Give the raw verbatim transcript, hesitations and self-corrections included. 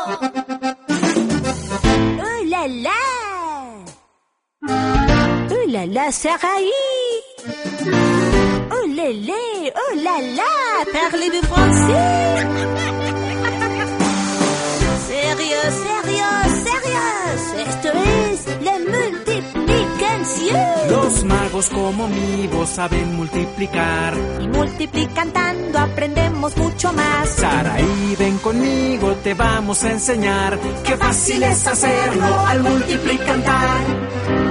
Oh là là! Oh là là, Sarahi! Oh lélé! Oh là là! Parlez-vous français? Sérieux, sérieux, sérieux! Esto es la multiplicación. Los magos como mi voz saben multiplicar. Y multiplicando aprendemos mucho más. Saraí, ven conmigo, te vamos a enseñar. Qué fácil es hacerlo al multiplicar.